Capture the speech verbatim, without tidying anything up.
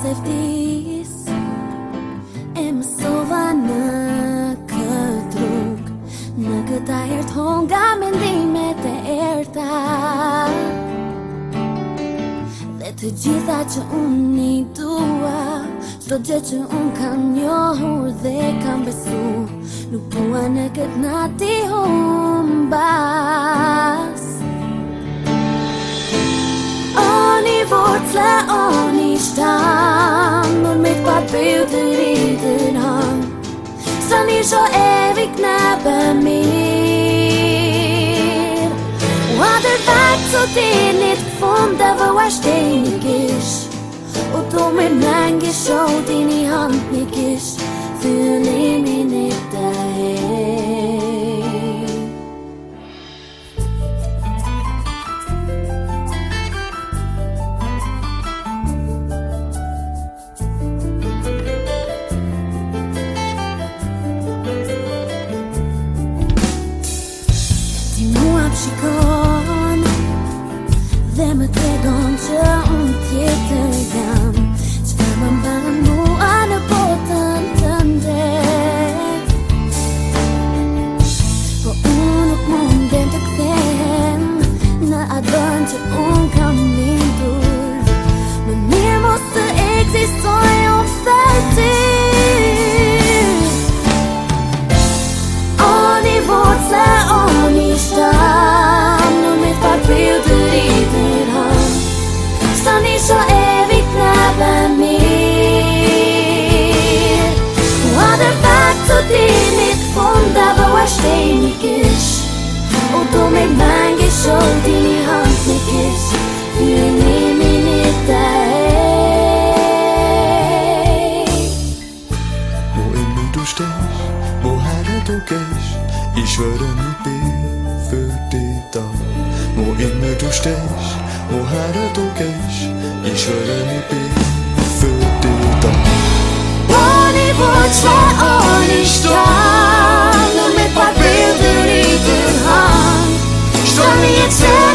se vdis e mësova në këtë rrug, në këta herë t'honga mendimet e erta, dhe të gjitha që unë i dua, çdo gjë që unë kam njohur dhe kam besu, nuk dua në këtë natë i humbas. Oni forcla, oni shtam, nur med ett par bilder i din hand, som är så evigt nära mer. Och hade varit så diligt gefunden var jag stenigish, och då med länge såg din i hand nigish, fyller min inte här. Shikon dhe më tregon që unë tjetër jam, çfarë më mban mua në botën tënde. Po unë nuk mundem të kthehem në atë vend që unë kam lindur, më mirë mos të ekzistoj unë për ty. Oni forcla, oni shtam, nur med ett par bilder i din hand, står ni så evigt nära mer. Och hade varit så diligt gefunden var jag stenigish, och då med länge såg din i hand nigish, fyller ni min inte här. Wohin du stehst, woher du gehst, ich schwöre mir bin für dich da. Wo immer du stehst, woher du gehst, ich schwöre mir bin für dich da. Oni forcla, oni shtam, nur med ett par bilder i din hand, står ni ett